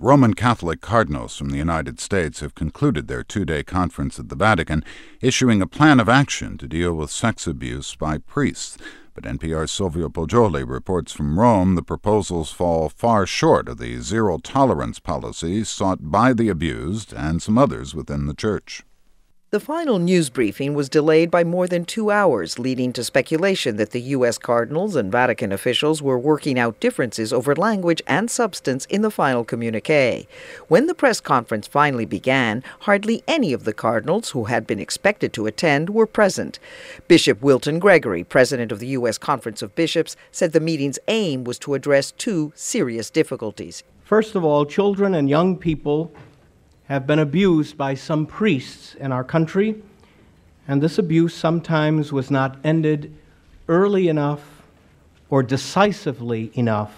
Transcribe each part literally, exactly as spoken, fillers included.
Roman Catholic cardinals from the United States have concluded their two-day conference at the Vatican, issuing a plan of action to deal with sex abuse by priests. But N P R's Silvio Poggioli reports from Rome the proposals fall far short of the zero-tolerance policy sought by the abused and some others within the Church. The final news briefing was delayed by more than two hours, leading to speculation that the U S cardinals and Vatican officials were working out differences over language and substance in the final communiqué. When the press conference finally began, hardly any of the cardinals who had been expected to attend were present. Bishop Wilton Gregory, president of the U S Conference of Bishops, said the meeting's aim was to address two serious difficulties. First of all, children and young people have been abused by some priests in our country, and this abuse sometimes was not ended early enough or decisively enough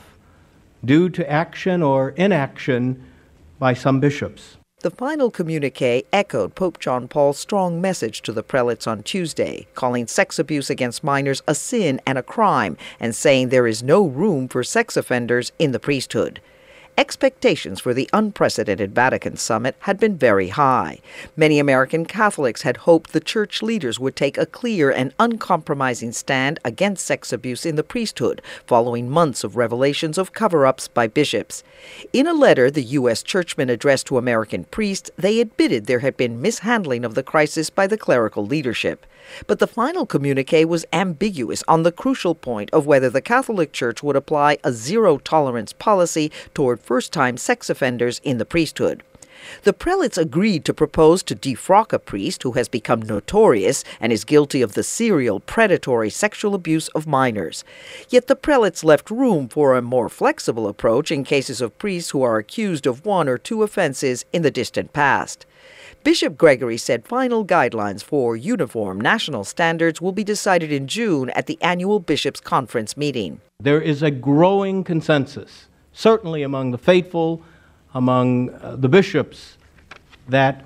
due to action or inaction by some bishops. The final communiqué echoed Pope John Paul's strong message to the prelates on Tuesday, calling sex abuse against minors a sin and a crime, and saying there is no room for sex offenders in the priesthood. Expectations for the unprecedented Vatican summit had been very high. Many American Catholics had hoped the church leaders would take a clear and uncompromising stand against sex abuse in the priesthood, following months of revelations of cover-ups by bishops. In a letter the U S churchmen addressed to American priests, they admitted there had been mishandling of the crisis by the clerical leadership. But the final communiqué was ambiguous on the crucial point of whether the Catholic Church would apply a zero-tolerance policy toward first-time sex offenders in the priesthood. The prelates agreed to propose to defrock a priest who has become notorious and is guilty of the serial predatory sexual abuse of minors. Yet the prelates left room for a more flexible approach in cases of priests who are accused of one or two offenses in the distant past. Bishop Gregory said final guidelines for uniform national standards will be decided in June at the annual Bishops' Conference meeting. There is a growing consensus, certainly among the faithful, among uh, the bishops, that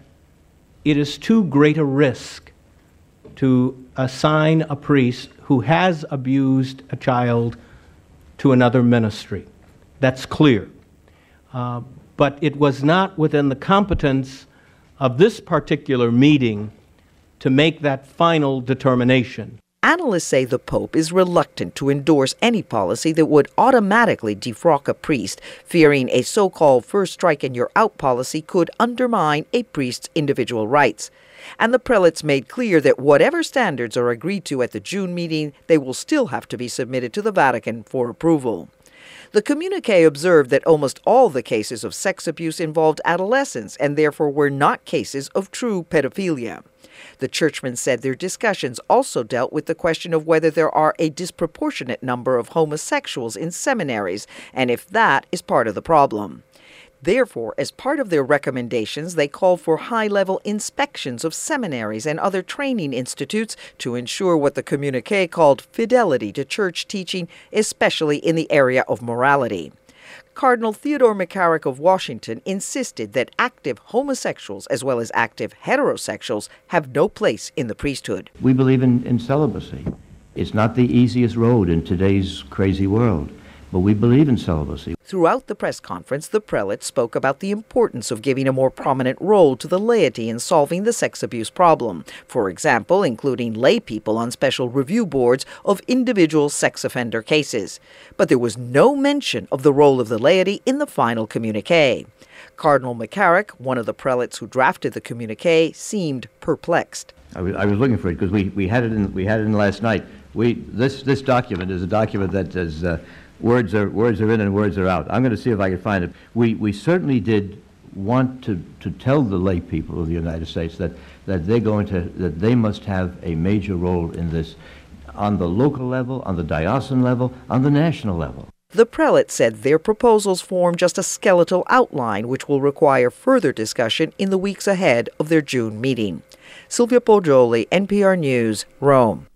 it is too great a risk to assign a priest who has abused a child to another ministry. That's clear. Uh, but it was not within the competence of this particular meeting to make that final determination. Analysts say the Pope is reluctant to endorse any policy that would automatically defrock a priest, fearing a so-called first strike and you're out policy could undermine a priest's individual rights. And the prelates made clear that whatever standards are agreed to at the June meeting, they will still have to be submitted to the Vatican for approval. The communiqué observed that almost all the cases of sex abuse involved adolescents and therefore were not cases of true pedophilia. The churchmen said their discussions also dealt with the question of whether there are a disproportionate number of homosexuals in seminaries and if that is part of the problem. Therefore, as part of their recommendations, they called for high-level inspections of seminaries and other training institutes to ensure what the communiqué called fidelity to church teaching, especially in the area of morality. Cardinal Theodore McCarrick of Washington insisted that active homosexuals as well as active heterosexuals have no place in the priesthood. We believe in, in celibacy. It's not the easiest road in today's crazy world, but we believe in celibacy. Throughout the press conference, the prelate spoke about the importance of giving a more prominent role to the laity in solving the sex abuse problem. For example, including lay people on special review boards of individual sex offender cases. But there was no mention of the role of the laity in the final communiqué. Cardinal McCarrick, one of the prelates who drafted the communiqué, seemed perplexed. I was, I was looking for it because we, we had it in we had it in last night. We this this document is a document that is. Uh, Words are words are in and words are out. I'm going to see if I can find it. We we certainly did want to, to tell the lay people of the United States that, that they're going to that they must have a major role in this, on the local level, on the diocesan level, on the national level. The prelate said their proposals form just a skeletal outline which will require further discussion in the weeks ahead of their June meeting. Silvio Poggioli, N P R News, Rome.